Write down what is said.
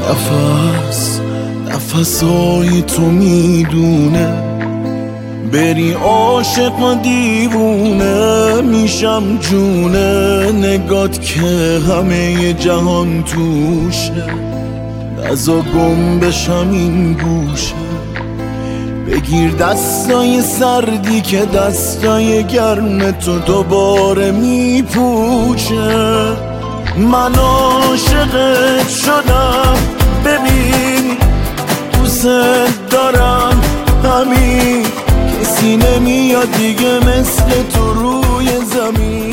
نفسای تو میدونه بری عاشق و دیوونه میشم جونه نگات که همه جهان توشه نزا گم بشم این گوشه بگیر دستای سردی که دستای گرم تو دوباره میپوشه من عاشقت شدم ببین دوست دارم همین کسی نمیاد دیگه مثل تو روی زمین